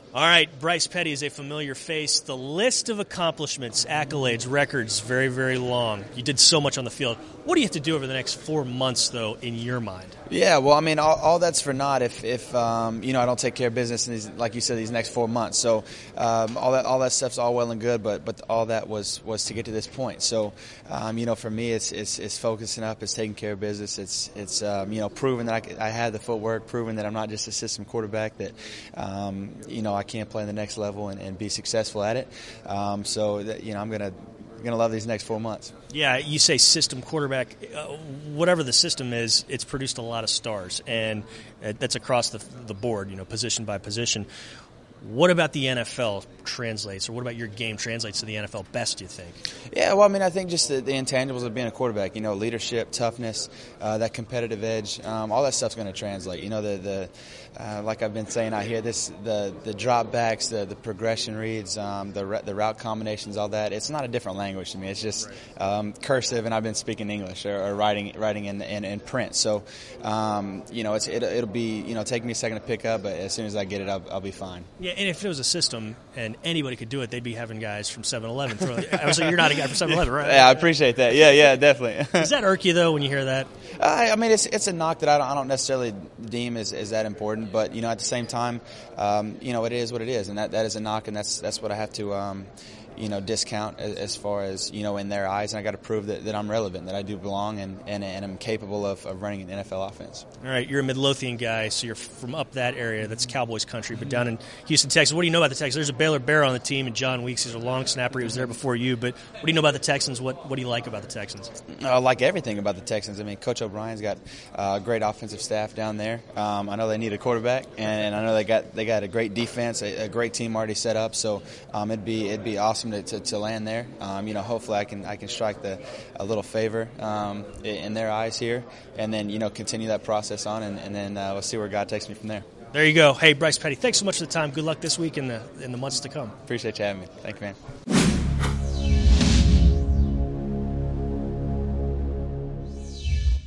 All right, Bryce Petty is a familiar face. The list of accomplishments, accolades, records, very, very long. You did so much on the field. What do you have to do over the next 4 months, though, in your mind? Yeah, well, I mean, all that's for naught if I don't take care of business in these, like you said, these next 4 months. So all that stuff's all well and good, but all that was to get to this point. So for me, it's focusing up, it's taking care of business, it's proving that I had the footwork, proving that I'm not just a system quarterback, that I can't play in the next level and be successful at it. I'm gonna love these next 4 months. Yeah, you say system quarterback. Whatever the system is, it's produced a lot of stars, and that's across the board, position by position. What about the NFL translates, or what about your game translates to the NFL best, do you think? Yeah, well, I mean, I think just the intangibles of being a quarterback, leadership, toughness, that competitive edge, all that stuff's going to translate. Like I've been saying out here, the drop backs, the progression reads, the route combinations, all that, it's not a different language to me. It's just cursive, and I've been speaking English or writing in print. So, it'll be, take me a second to pick up, but as soon as I get it, I'll be fine. Yeah, and if it was a system and anybody could do it, they'd be having guys from 7-Eleven throwing. So you're not a guy from 7-Eleven, right? Yeah, I appreciate that. Yeah, definitely. Does that irk you, though, when you hear that? I mean, it's a knock that I don't necessarily deem as that important, but at the same time, it is what it is, and that is a knock, and that's what I have to discount as far as in their eyes, and I got to prove that I'm relevant, that I do belong, and I'm capable of running an NFL offense. All right, you're a Midlothian guy, so you're from up that area. That's Cowboys country, but down in Houston, Texas. What do you know about the Texans? There's a Baylor Bear on the team, and John Weeks is a long snapper. He was there before you, but what do you know about the Texans? What do you like about the Texans? I like everything about the Texans. I mean, Coach O'Brien's got a great offensive staff down there. I know they need a quarterback, and I know they got a great defense, a great team already set up. So it'd be awesome to land there. Hopefully I can strike a little favor in their eyes here, and then continue that process on, and then we'll see where God takes me from there. There you go. Hey, Bryce Petty, thanks so much for the time. Good luck this week and in the months to come. Appreciate you having me. Thank you, man.